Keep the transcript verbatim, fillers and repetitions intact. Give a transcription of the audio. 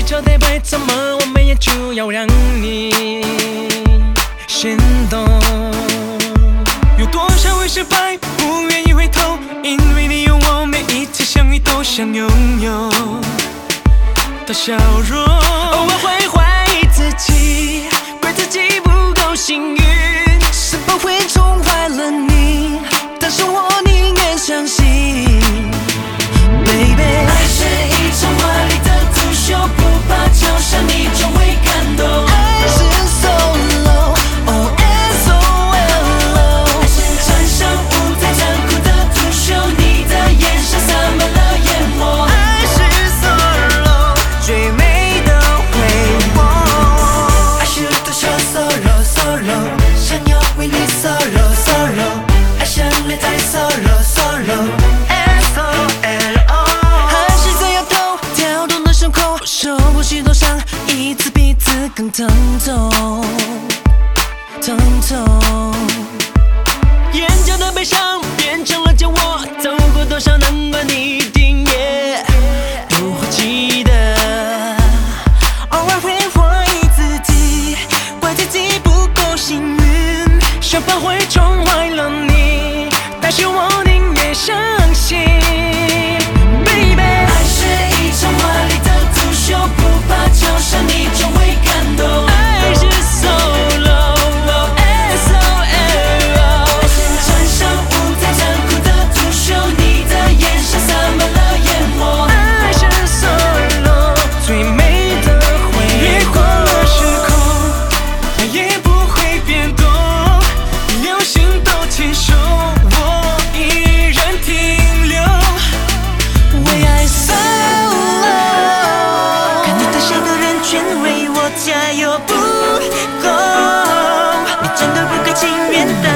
朝得不怎么，我们也就要让你先懂。有多少会失败，不愿意回头，因为你有我，每一次相遇都想拥有的笑容。偶尔会怀疑自己，怪自己不够幸运，是否会宠坏了你？但是我宁愿相信 ，Baby。 爱是一场华丽的刺绣，不怕脚上你就会感动。 爱是 solo，oh S O L O。 爱是穿上舞台残酷的刺绣，你的眼神洒满了淹没。 爱是 solo， 最美的回我。 爱是独秀 solo solo， 想要为你 solo solo， 爱像擂台 solo solo。 S O L O， 还是在摇头，跳动的胸口，受过许多伤，一次比一次更疼痛，疼痛。眼角的悲伤变成了酒窝，走过多少难关，你一定也不会记得。偶尔会怀疑自己，怪自己不够幸运，是否会宠坏了你？但是我宁愿相信 ，Baby。 爱是一场华丽的刺绣，不怕脚上你就会感动。 爱是 solo，oh S O L O。 爱是穿上舞台残酷的刺绣，你的眼神洒满了淹没。 爱是 solo， 最美的回忆。越过了时空，它也不会变动。流星都牵手，我依然停留。为爱 solo， 看你的笑的人群为我加油不够，你真的不该情愿的。